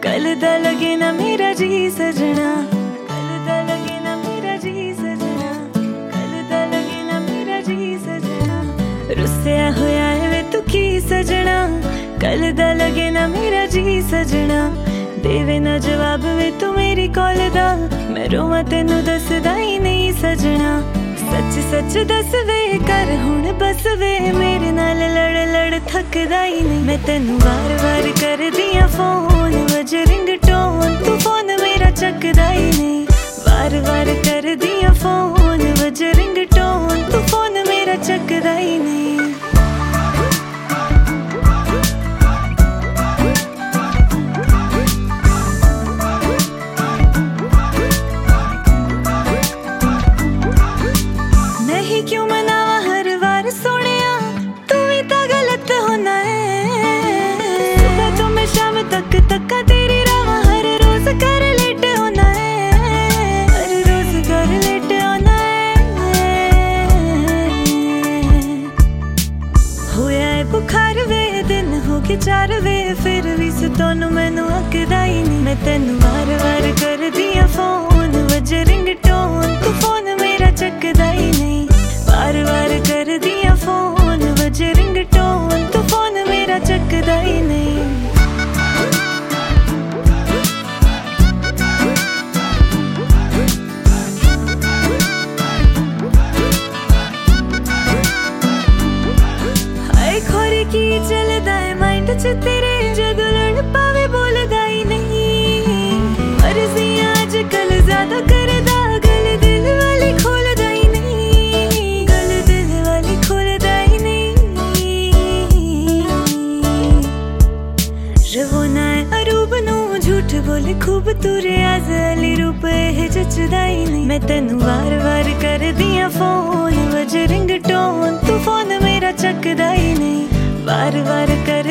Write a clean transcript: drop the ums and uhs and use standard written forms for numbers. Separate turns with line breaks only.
कल दा लगे ना मेरा जी सजना, कल दा लगे ना मेरा जी सजना, कल दा लगे ना मेरा जी सजना। रुस्या होया है वे तू की सजना, कल दा लगे ना मेरा जी सजना। देवे ना जवाब वे तू मेरी कॉल दा, मैं रोवां तेनू दसदा ही नहीं सजना। सच सच दस वे कर हुण बस वे, मेरे नाल लड़ लड़ थकदा ही नहीं। मैं तेनू वार वार कर दिया फोन, वजे रिंगटोन तू फोन मेरा चकदा ही नहीं। वार वार कर दिया फोन, वजे रिंगटोन तू फोन मेरा चकदा ही नहीं। क्यों मनावा हर बार सोनिया, तू भी तो गलत होना है। सुबह तो मैं शाम तक तक तेरी रावा, हर रोज कर लेट होना है, हर रोज कर लेट होना है। होया है बुखार वे, दिन हो के 4 वे, फिर भी सुतोनू मैनू अकदा ही नहीं। मैं तेनू वार वार कर दिया फोन, वजे रिंगटोन तू फोन मेरा चकदा ही नहीं। बार बार कर दिया फोन, वजे रिंगटोन तू फोन मेरा चकदा ही नहीं। हाय खोरी की चलदा है माइंड च तेरे, जदों लड़ पावे बोलदा ही नहीं। मर्जियां अजकल ज्यादा करदा, गल दिल वाली खोलदा ही नहीं, गल दिल वाली खोलदा ही नहीं। रवोना है अरूब नू झूठ बोले खूब, तू रियाज अली रूप है जचदा ही नहीं। मैं तेनू वार वार कर दिया फोन, वजे रिंगटोन तू फोन मेरा चकदा ही नहीं। वार वार कर